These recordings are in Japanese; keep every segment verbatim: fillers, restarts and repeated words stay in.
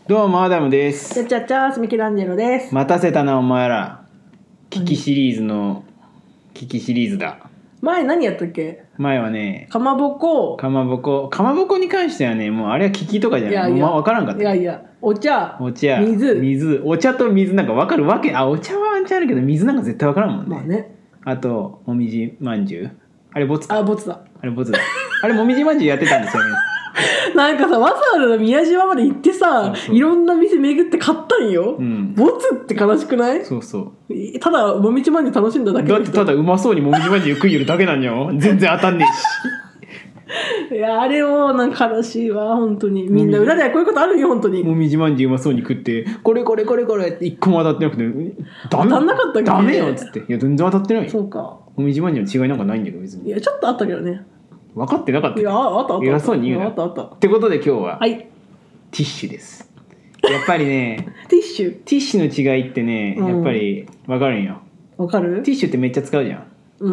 どうもアダムです。 ちゃちゃちゃーすミケランジェロです。 待たせたなお前ら。キキシリーズのキキシリーズだ。 前何やったっけ？ 前はね、 かまぼこかまぼこかまぼこに関してはね、もうあれはキキとかじゃない。 いやいやもう分からんかった。 いやいやお茶お茶水水お茶と水なんか分かるわけ。あ、お茶はワンチャンあるけど水なんか絶対分からんもんね。 まあね。 あともみじまんじゅう、あれボツか。 あ、ボツだ。 あれボツだ。あれもみじまんじゅうやってたんですよね。 なんかさ、わざわざ宮島まで行ってさ、 そうそういろんな店巡って買ったんよ、 うん、 ボツって悲しくない？ そうそう。 ただもみじまんじゅう楽しんだだけだってただうまそうにもみじまんじゅう食いよるだけなんよ。全然当たんねえし。 いやあれもなんか悲しいわ本当に。みんな裏ではこういうことあるよ本当に。 もみじまんじゅううまそうに食ってこれこれこれこれって一個も当たってなくて、 当たんなかったっけ？ ダメよっつって。いや全然当たってないよ。 そうか。 もみじまんじゅうの違いなんかないんだけど別に。 いやちょっとあったけどね。 分かってなかった。 いやあったあった。 偉そうに言うな。 あったあった。 ってことで今日は、 はい、 ティッシュです。やっぱりねティッシュティッシュの違いってね、 うん、 やっぱり分かるんよ。 わかる？ ティッシュってめっちゃ使うじゃん。 うん。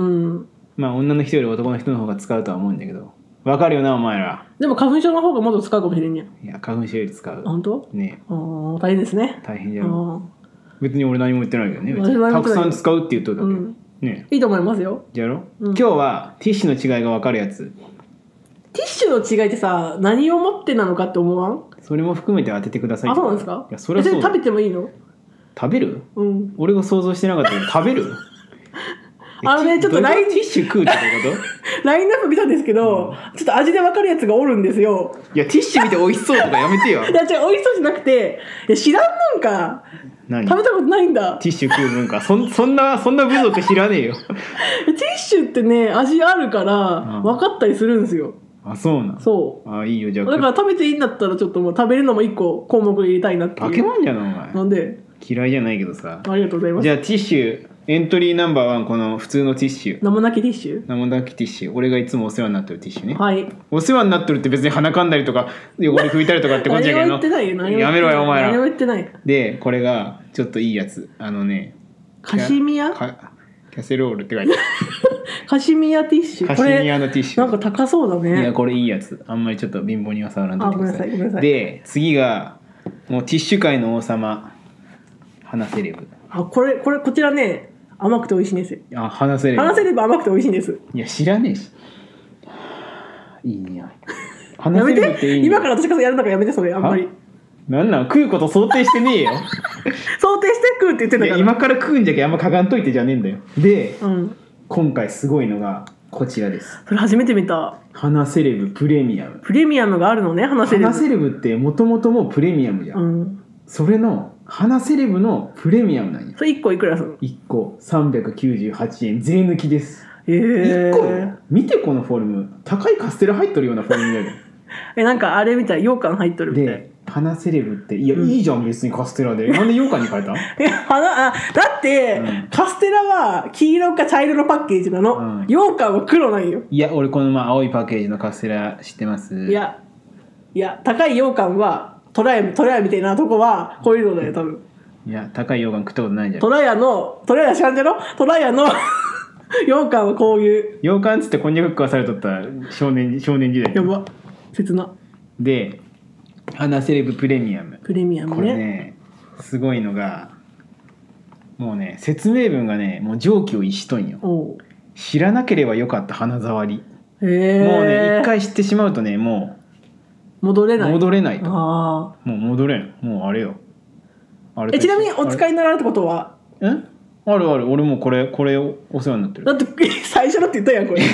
まあ女の人より男の人の方が使うとは思うんだけど、分かるよなお前ら。 でも花粉症の方がもっと使うかもしれんやん。 いや花粉症より使う。 本当？ ね。 あ大変ですね。 大変じゃん。別に俺何も言ってないけどね。別ににたくさん使うって言っとるだけ、 うんね。 いいと思いますよ。 じゃろ、 うん、 今日はティッシュの違いが分かるやつ。 ティッシュの違いってさ、何をもってなのかって思わん？ それも含めて当ててください。 あ、そうなんですか？ いやそれはそう。 食べてもいいの？ 食べる？ うん。 俺が想像してなかったけど食べる？ あのねちょっとラインティッシュ食うってことラインナップ見たんですけど、うん、ちょっと味で分かるやつがおるんですよ。 いやティッシュ見て美味しそうとかやめてよ。 いや違う、美味しそうじゃなくて、いや知らんのんか。 何？ 食べたことないんだ。 ティッシュ食う文化。そ, そんなそんな部族知らねえよ。 ティッシュってね味あるから分かったりするんですよ。 うん、あ、そうなん。 そう。 あ、いいよじゃあ。 だから食べていいんだったらちょっともう食べるのも一個項目入れたいなっていう。 化け物じゃなお前。 なんで？ 嫌いじゃないけどさ。 ありがとうございます。 じゃあティッシュエントリーナンバーワン、この普通のティッシュ。 名もなきティッシュ。 名もなきティッシュ。俺がいつもお世話になってるティッシュね。 はい。 お世話になってるって別に鼻かんだりとか汚れ拭いたりとかってことじゃけど。 何も言ってないよ。何も言ってない。 やめろよお前ら。 何も言ってない。 でこれがちょっといいやつ。あのね。 カシミヤ？ キャセロールって書いてある。 カシミヤティッシュ。 カシミヤのティッシュ。 なんか高そうだね。 いやこれいいやつ。あんまりちょっと貧乏には触らんといてください。 あ、ごめんなさいごめんなさい。 で次がもうティッシュ界の王様、花セレブ。 あ、これこれこちらね甘くて美味しいんですよ。 あ、花セレブ。 花セレブ甘くて美味しいんです。 いや知らねえし。いい匂い。 花セレブっていい匂い。今から私からやるのかやめてそれあんまり。 なんなん食うこと想定してねえよ。 想定して食うって言ってたから。 今から食うんじゃけあんまかがんといてじゃねえんだよ。で、 うん、 今回すごいのがこちらです。 それ初めて見た。 花セレブプレミアム。 プレミアムがあるのね。花セレブ。 花セレブってもともともプレミアムじゃん、うん、それの花セレブのプレミアムなんや。 それいっこいくらするの？ いっこさんびゃくきゅうじゅうはちえん税抜きです。 えー、 いっこよ。見てこのフォルム。高いカステラ入っとるようなフォルムだよ。 え、なんかあれみたい、羊羹入っとるみたい。 で花セレブっていや、うん、いいじゃん別にカステラで。なんで羊羹に変えた？いや花あだって、うん、カステラは黄色か茶色のパッケージなの、うん、羊羹は黒なんよ。 いや俺このまあ青いパッケージのカステラ知ってます。 いやいや高い羊羹はトラヤトラヤみたいなとこはこういうのだよ多分。 いや高い羊羹食ったことないじゃん。 トラヤのトラヤ知らんじゃろ。トラヤの羊羹はこういう羊羹っつってこんにゃく食わされとった少年少年時代。 やば切な。で花セレブプレミアム。 プレミアムね。 これねすごいのがもうね説明文がねもう常軌を逸しとんよ。知らなければよかった花触り。へー。もうね一回知ってしまうとねもう戻れない戻れないと。 あもう戻れん。もうあれよあれ。えちなみにお使いになられたことは？ んあるある。俺もこれこれお世話になってる。 だって最初だって言ったやんこれ。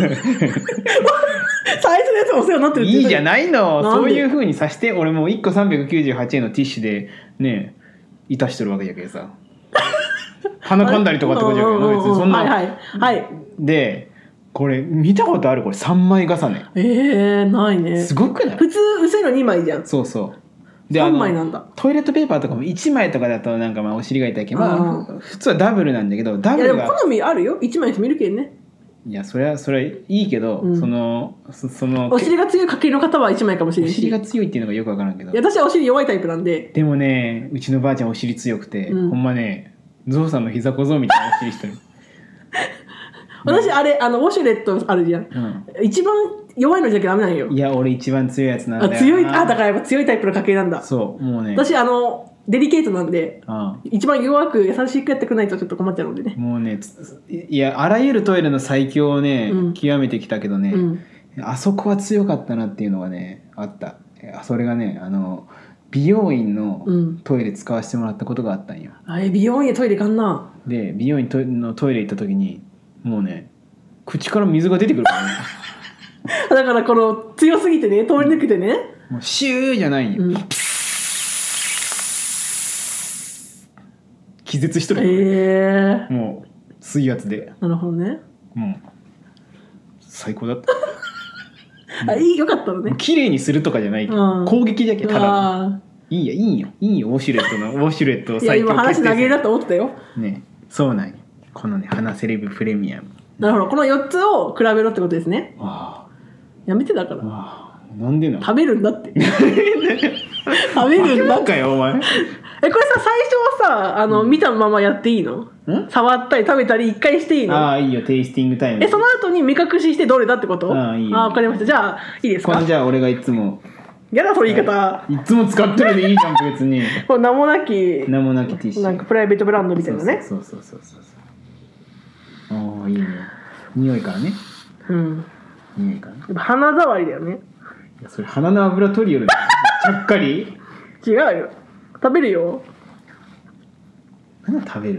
最初のやつお世話になってるって言ったやん。 いいじゃないの。そういう風にさして俺もいっこさんびゃくきゅうじゅうはちえんのティッシュでねいたしとるわけじゃけどさ。鼻かんだりとかってことじゃけど別にそんな。 はいはいはい。 でこれ見たことある？これさんまい重ね。 えー、ないね。 すごくない？ 普通薄いのにまいじゃん。 そうそう。でさんまいなんだ。 トイレットペーパーとかもいちまいとかだとなんかまあお尻が痛いけど、まあ、普通はダブルなんだけどダブルが。 いやでも好みあるよ。いちまいの人見るけんね。 いやそれはそれはいいけど、うん、その そ, そのお尻が強い家系の方はいちまいかもしれないし。 お尻が強いっていうのがよくわからんけど。 いや私はお尻弱いタイプなんで。 でもねうちのばあちゃんお尻強くて、うん、ほんまねゾウさんの膝小僧みたいなお尻してる。 私あれあのウォシュレットあるじゃん、うん、一番弱いのじゃなきゃダメなんよ。 いや俺一番強いやつなんだよな。 あ強い、あだからやっぱ強いタイプの家系なんだ。 そうもうね私あのデリケートなんで、 ああ一番弱く優しくやってくれないとちょっと困っちゃうのでね。もうねいやあらゆるトイレの最強をね、うん、極めてきたけどね、うん、あそこは強かったなっていうのがねあった。それがねあの美容院のトイレ使わせてもらったことがあったんよ、 うん、あれ美容院でトイレかんな。 で美容院のトイレ行った時にもうね口から水が出てくるからねだからこの強すぎてね通り抜けてね、 もうシューじゃないんよ、うん、気絶しとるよ、えー、もう水圧で。 なるほどね。 もう最高だったあ、いいよかったのね。 綺麗にするとかじゃないけど、うん、攻撃だけただいいやいいよいいよウォシュレットのウォシュレットを最強決定戦。いや今話投げるだと思ったよね。そうなんよこのね花セレブプレミアム。 なるほどこのよっつを比べろってことですね。あやめてだから。 あなんでな食べるんだって食べるんだかよお前。 えこれさ最初はさあの、うん、見たままやっていいの？触ったり食べたり一回していいの？ ああいいよテイスティングタイム。 えその後に目隠ししてどれだってこと？ ああいいよ。 あ分かりました。じゃあいいですか？ これじゃあ俺がいつもやだその言い方。 いつも使ってるでいいじゃん別に。 これ名もなき名もなきティッシュなんかプライベートブランドみたいなね。 そうそうそうそうそう。ああいいね。匂いからね。 うん。 匂いから、ね。 やっぱ鼻触りだよね。 いやそれ鼻の油取りよる。ちゃっかり？ 違うよ。食べるよ。 何食べるって。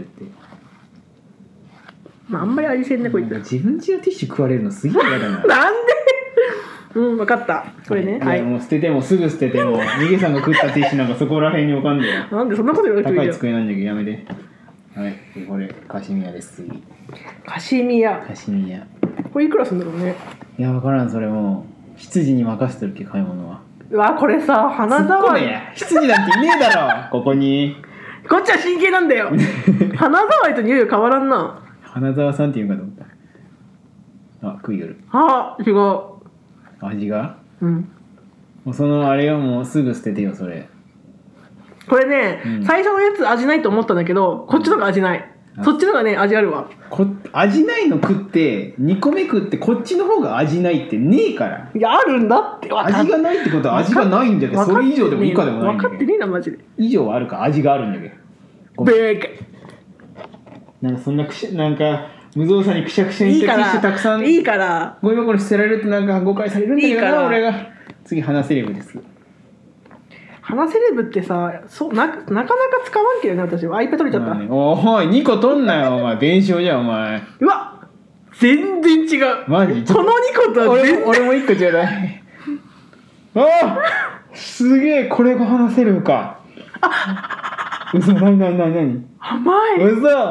まああんまり味せんねこいつ。 自分家のティッシュ食われるのすげえ嫌だな。 なんで？うん分かった。これね。 はい。もう捨ててもすぐ捨てても。逃げさんが食ったティッシュなんかそこら辺に置かんでよ。 なんでそんなこと言われてるよ。 高い机なんだけどやめて。はい。これカシミヤです。 カシミヤ。 カシミヤ。 これいくらするんだろうね。 いや分からんそれもう羊に任せてるっけ買い物は。 うわこれさ鼻触り。 羊なんていねえだろここに。 こっちは真剣なんだよ。鼻触りと匂い変わらんな。 花沢さんって言うかと思った。あ食いよる。 あ違う。 味が？ うん。 もうそのあれはもうすぐ捨ててよそれ。 これね、うん、最初のやつ味ないと思ったんだけどこっちのが味ない。そっちのがね味あるわ。 こ味ないの食ってにこめ食ってこっちの方が味ないってねえから。 いやあるんだって。 味がないってことは味がないんだけどそれ以上でも以下でもないんだけど。 分かってねえなマジで。 以上はあるか味があるんだけど。 ベーカなんかそんなくしなんか無造作にくしゃくしゃにしてティッシュたくさんいいからゴミ箱に捨てられるとなんか誤解されるんだけどな。いい俺が次花セレブです。 花セレブってさそ な, なかなか使わんけどね私は。 iPad 取れちゃった、 ね、おいにこ取んなよお前弁償じゃんお前。 うわ全然違うマジこのにことは全然俺, 俺もいっこちょうだい。あすげえこれが花セレブか。あ嘘なになになになに甘い嘘。あ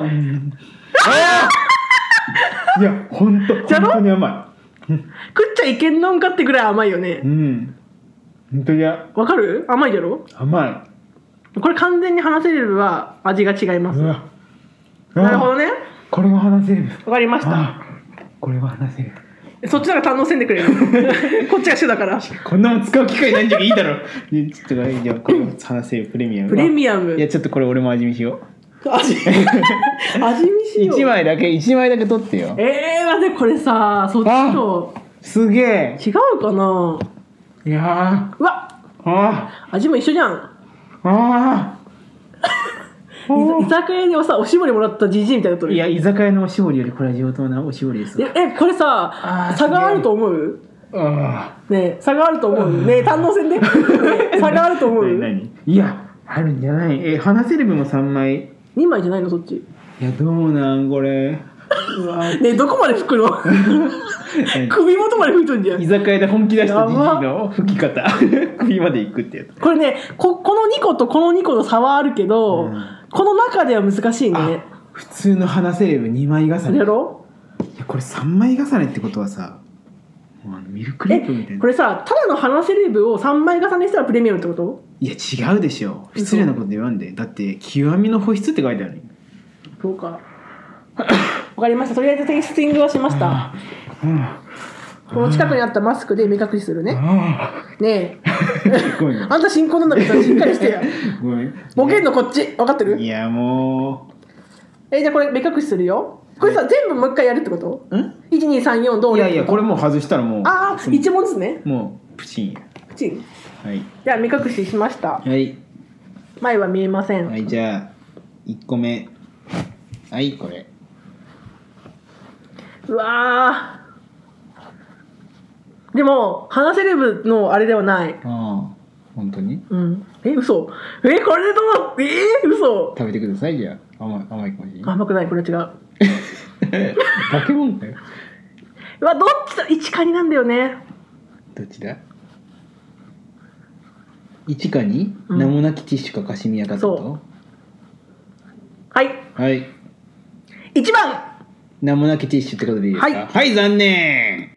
いやほんとほんとに甘い。食っちゃいけんのんかってぐらい甘いよね。 うん本当や。 わかる？甘いだろ？ 甘い。これ完全に花セレブは味が違います。なるほどね。 これが花セレブ。 わかりました。 これが花セレブ。 そっちの方が堪能せんでくれる。こっちが主だから。 こんなの使う機会ないんじゃいいだろ。ちょっとじゃあこれ花セレブプレミアム。 プレミアム。 いやちょっとこれ俺も味見しよう。 味味見しよう。 いちまいだけいちまいだけ取ってよ。 えー、待ってこれさそっちとすげえ違うかな。 いやーうわあ味も一緒じゃん。 あ居酒屋でさおしぼりもらったじじいみたいなとる。 いや居酒屋のおしぼりよりこれは上等なおしぼりです。 ええこれさ差があると思う？ あねえ差があると思う？ねえ堪能せんで、ね、差があると思う？ 何いやあるんじゃない。え花セレブもさんまいにまいじゃないのそっち。 いやどうなんこれ。うわねえどこまで拭くの？首元まで拭いとんじゃん。 居酒屋で本気出したじじいの拭き方首まで行くってやつ。 これね こ, このにことこのにこの差はあるけど、うん、この中では難しいね。 普通の花セレブにまい重ねやろ。 いやこれさんまい重ねってことはさミルクレープみたいな。 これさただの花セレブをさんまい重ねしたらプレミアムってこと？ いや違うでしょ失礼なこと言わんで。だって極みの保湿って書いてある。 そうかわかりました。とりあえずテイスティングはしました。この近くにあったマスクで目隠しするね。ねえあんた新婚なんだからしっかりしてや。ごめんボケんのこっち分かってる？ いやもうえじゃあこれ目隠しするよ。 これさ、全部もう一回やるってこと？ん ?いちにさんよん どういやいやこれもう外したらもうああいちもんずつね。 もうプチンやプチン。 はい。 じゃあ目隠ししました。 はい。 前は見えません。 はいじゃあいっこめはいこれ。 うわーでも花セレブのあれではない。 ああ本当に？ うん。え嘘？えこれでどう？えー、嘘？ 食べてくださいじゃあ甘い甘いかもしれない。 甘くないこれ違う。 化け物だよ。 うわどっちだ？一カニなんだよね。 どっちだ？一カニ？ うん、 名もなきティッシュかカシミヤかってこと？ はいはいいちばん名もなきティッシュってことでいいですか？はい、はい、残念。